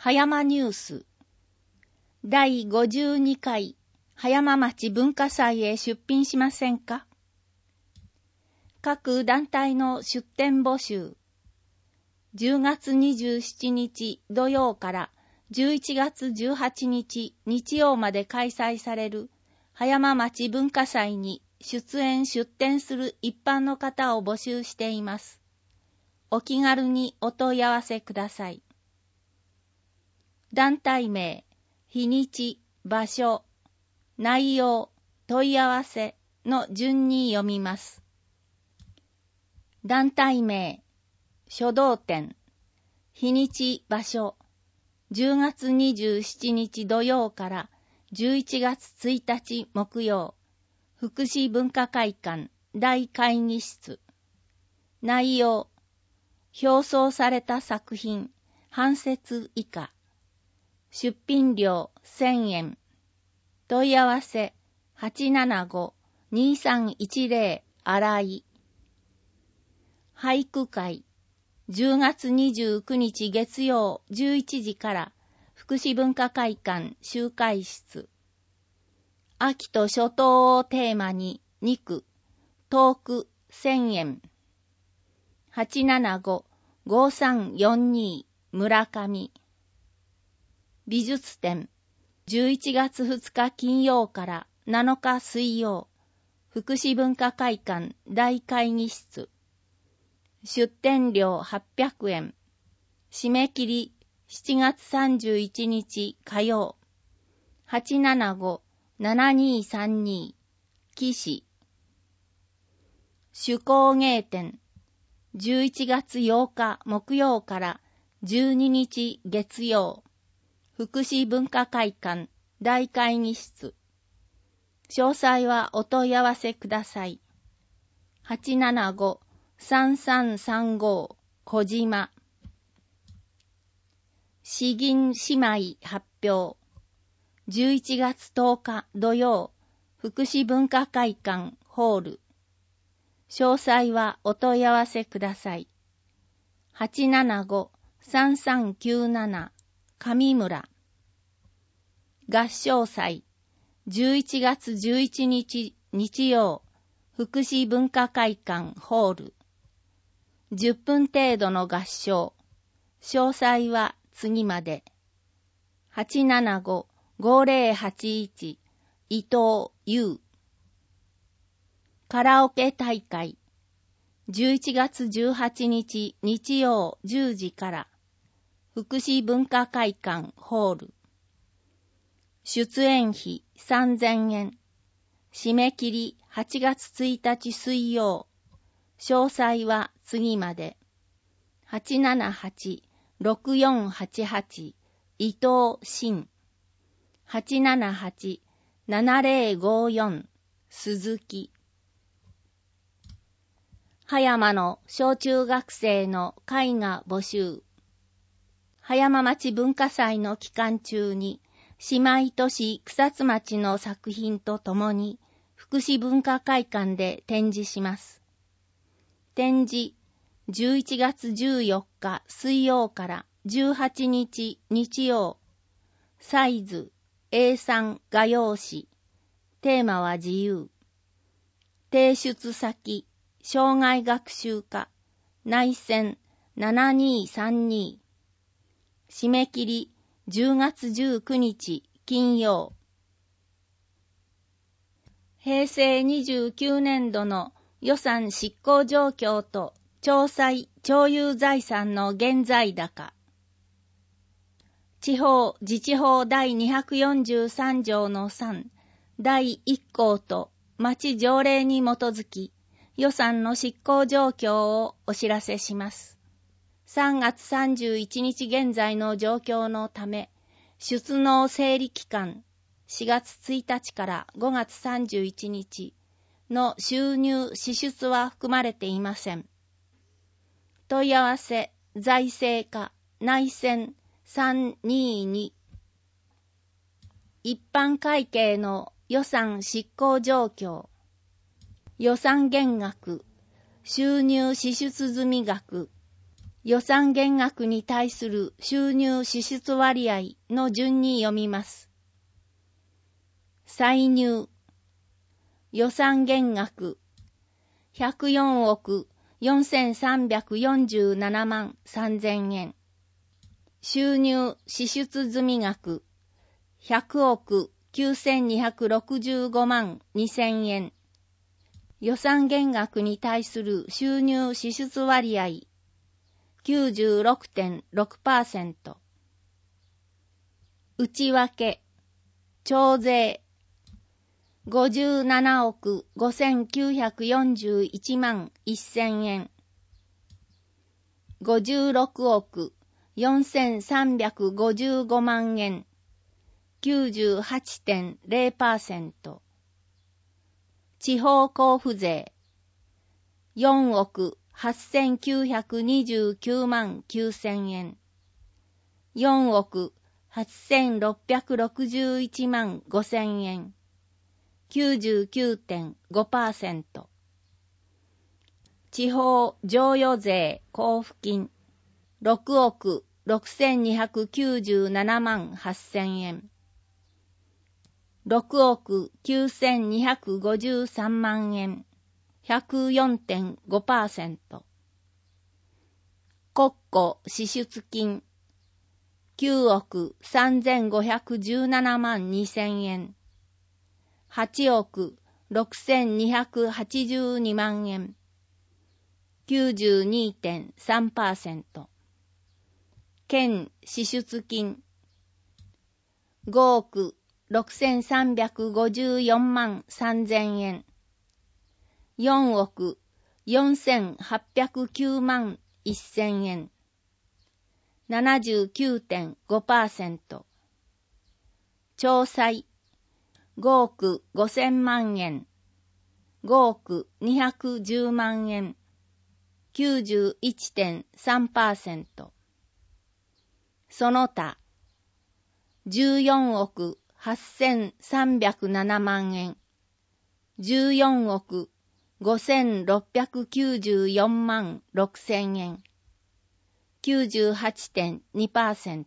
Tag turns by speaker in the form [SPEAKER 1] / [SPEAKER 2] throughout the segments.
[SPEAKER 1] 葉山ニュース第52回葉山町文化祭へ出品しませんか？各団体の出展募集。10月27日土曜から11月18日日曜まで開催される葉山町文化祭に出展する一般の方を募集しています。お気軽にお問い合わせください。団体名、日にち、場所、内容、問い合わせの順に読みます。団体名、書道展、日にち、場所、10月27日土曜から11月1日木曜、福祉文化会館大会議室。内容、表装された作品、半節以下。出品料1000円。問い合わせ 875-2310 新井。俳句会10月29日月曜11時から福祉文化会館集会室。秋と初冬をテーマに2句。トーク1000円。875-5342 村上。美術展11月2日金曜から7日水曜福祉文化会館大会議室。出展料800円。締め切り7月31日火曜。875-7232 岸。手工芸展11月8日木曜から12日月曜。福祉文化会館大会議室。詳細はお問い合わせください。875-3335 小島。詩吟姉妹発表。11月10日土曜、福祉文化会館ホール。詳細はお問い合わせください。875-3397上村。合唱祭11月11日日曜福祉文化会館ホール。10分程度の合唱。詳細は次まで。875-5081 伊藤優。カラオケ大会11月18日日曜10時から福祉文化会館ホール。出演費3000円。締め切り8月1日水曜。詳細は次まで。878-6488 伊藤真。878-7054 鈴木。葉山の小中学生の絵画募集。葉山町文化祭の期間中に姉妹都市草津町の作品とともに福祉文化会館で展示します。展示11月14日水曜から18日日曜。サイズ A3 画用紙。テーマは自由。提出先障害学習課内線7232。締め切り10月19日金曜。平成29年度の予算執行状況と徴載徴有財産の現在高。地方自治法第243条の3第1項と町条例に基づき予算の執行状況をお知らせします。3月31日現在の状況のため、出納整理期間4月1日から5月31日の収入支出は含まれていません。問い合わせ財政課内線322。一般会計の予算執行状況。予算減額、収入支出済額、 予算減額に対する収入支出割合の順に読みます。歳入。予算減額。104億4347万3000円。収入支出済額。100億9265万2000円。予算減額に対する収入支出割合。96.6%。内訳。徴税。57億5941万1000円。56億4355万円。98.0%。地方交付税。4億8929万9000円。4億8661万5000円。99.5%。地方剰余税交付金。6億6297万8000円。6億9253万円。104.5%。国庫支出金。9億3517万2000円。8億6282万円。92.3%。県支出金。5億6354万3000円。4億4809万1000円。79.5%。徴歳。5億5000万円。5億210万円。91.3%。その他。14億8307万円。14億5694万6000円。98.2%。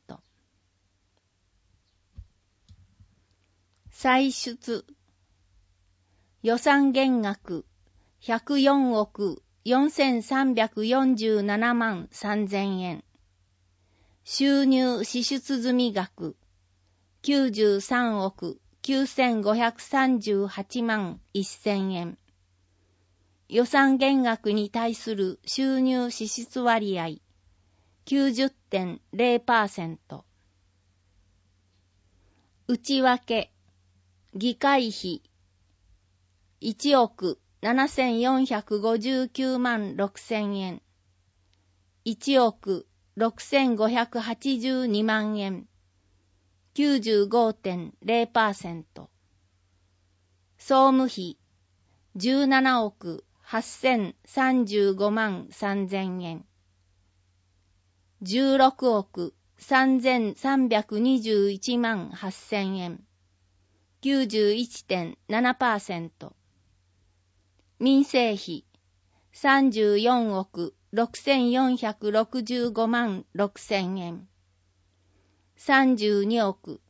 [SPEAKER 1] 歳出。予算減額104億4347万3000円。収入支出済額93億9538万1000円。予算減額に対する収入支出割合 90.0%。内訳。議会費1億7459万6000円。1億6582万円。95.0%。総務費17億8035万3000円。16億3321万8000円。91.7%。民生費34億6465万6000円。32億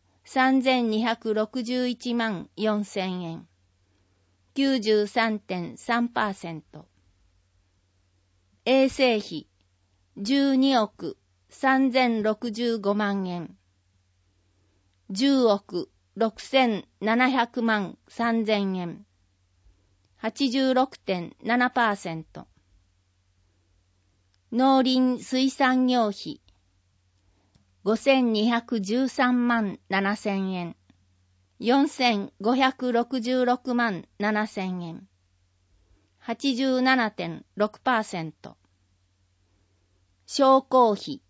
[SPEAKER 1] 3261万4000円。93.3%。衛生費12億3065万円。10億6700万3000円。86.7%。農林水産業費5213万7000円。4566万7000円。87.6%。商工費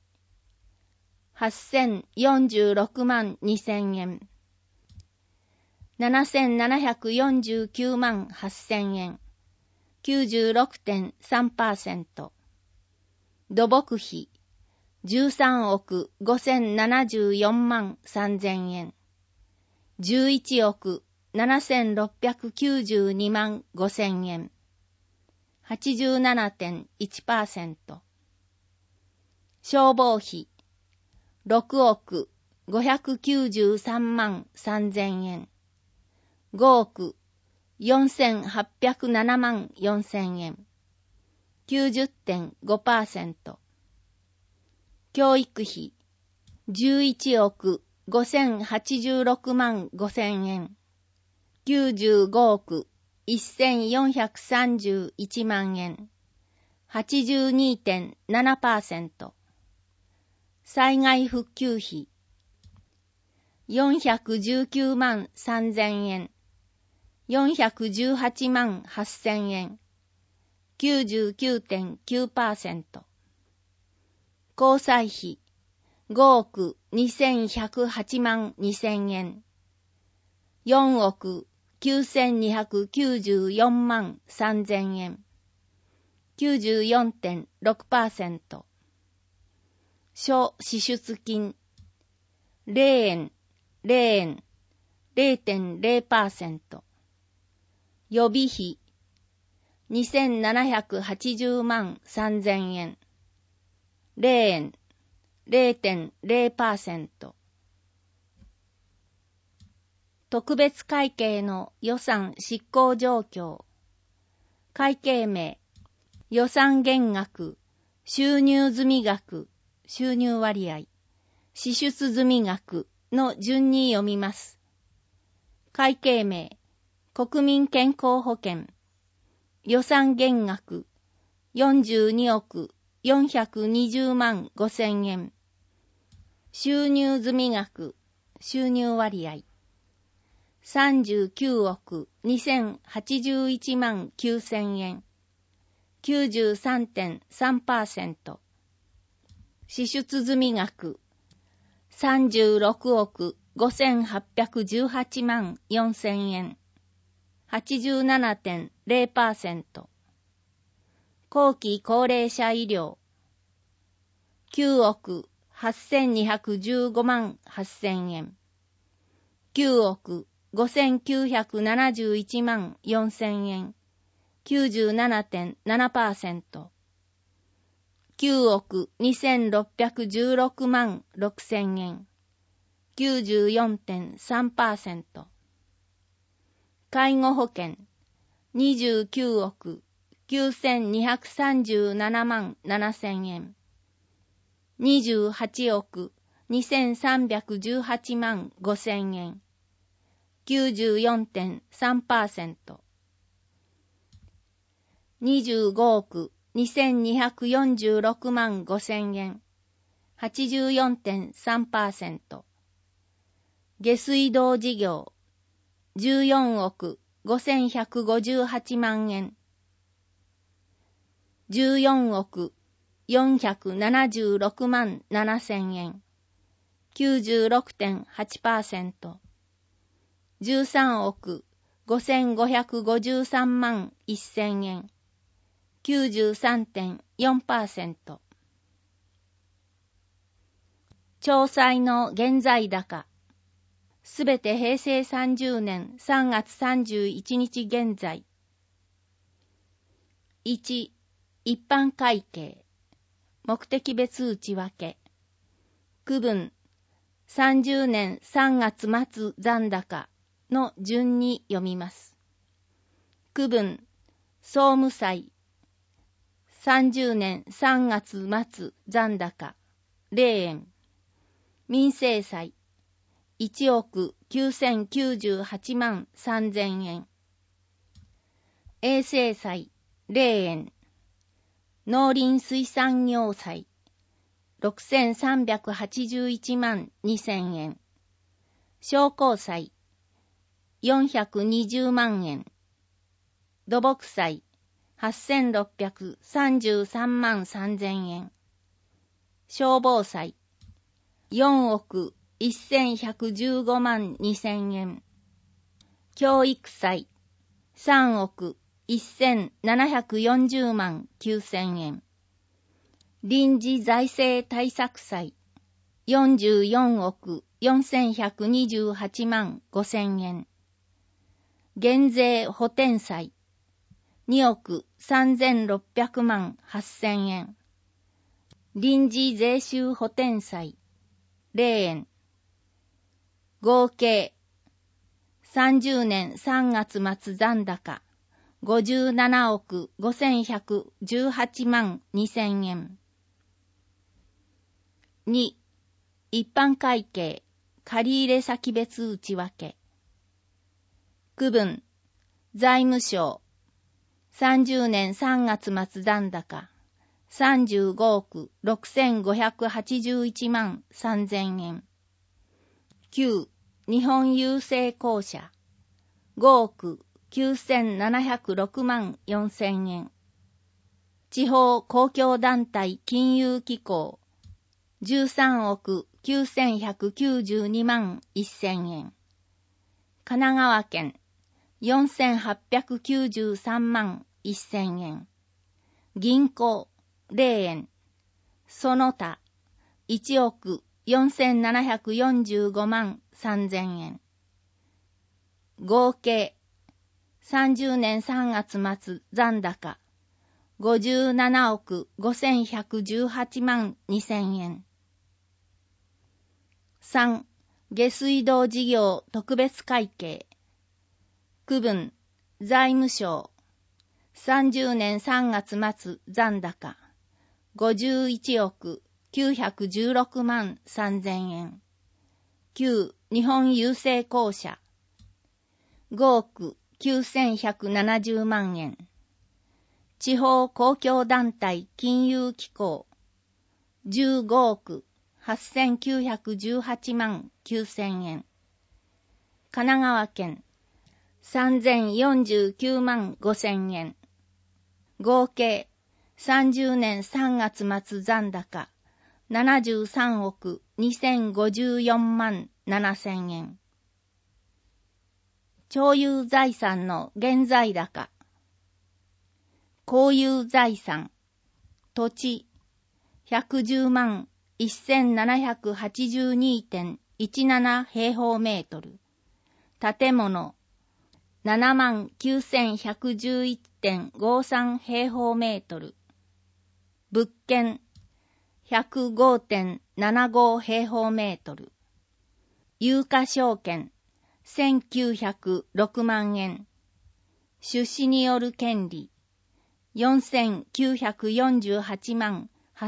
[SPEAKER 1] 8046万2000円。7749万8000円。96.3%。土木費13億5074万3000円。11億7692万5000円。87.1%。 消防費6億593万3000円。5億4807万4000円。90.5%。教育費11億5086万5000円。95億1431万円。82.7%。災害復旧費419万3000円。418万8000円。99.9%。交際費5億2108万2000円。4億9294万3000円。94.6%。諸支出金0円、0円、0.0%。予備費2780万3000円。0円、0.0%。特別会計の予算執行状況。会計名、予算減額、収入済額、収入割合、支出済額の順に読みます。会計名、国民健康保険、予算減額、42億420万5000円。収入済額、収入割合、39億2081万9000円。93.3%。支出済額、36億5818万4000円。87.0%。後期高齢者医療、9億8215万8000円。9億5971万4000円。97.7%。9億2616万6000円。94.3%。介護保険、29億9237万7000円。28億2318万5000円。94.3%。25億2246万5000円。84.3%。下水道事業、14億5158万円。14億476万7000円。96.8%。13億5553万1000円。93.4%。徴歳の現在高。すべて平成30年3月31日現在。1、一般会計。目的別内訳。区分、30年3月末残高の順に読みます。区分、総務債。30年3月末残高0円。民生債1億9098万3000円。衛生債0円。農林水産業債6381万2000円。商工債420万円。土木債8633万3000円。消防債4億1115万2000円。教育債3億1740万9000円。臨時財政対策債44億4128万5000円。減税補填債2億3600万8000円。 臨時税収補填債、0円。合計、30年3月末残高、57億5118万2000円。2、一般会計、借入先別内訳。区分、財務省、30年3月末残高、35億6581万3000円。9、日本郵政公社、5億9706万4000円。地方公共団体金融機構、13億9192万1000円。神奈川県、4893万1000円。銀行、0円。その他、1億4745万3000円。合計、30年3月末残高、57億5118万2000円。3、下水道事業特別会計。区分、財務省、30年3月末残高、51億916万3000円。9、日本郵政公社、5億9170万円。地方公共団体金融機構、15億8918万9000円。神奈川県、3049万5000円。合計、30年3月末残高、73億2054万7000円。町有財産の現在高。公有財産、土地、110万1782.17 平方メートル。建物、7万9111.53 平方メートル。物件、105.75 平方メートル。有価証券、1906万円。出資による権利、4948万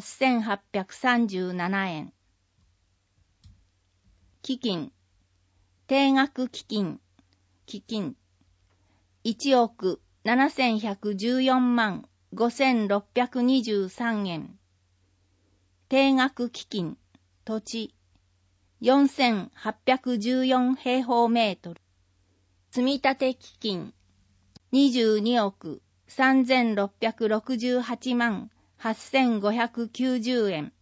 [SPEAKER 1] 8837円。基金、定額基金、1億7114万5623円。定額基金、土地、4814平方メートル。積立基金、22億3668万8590円。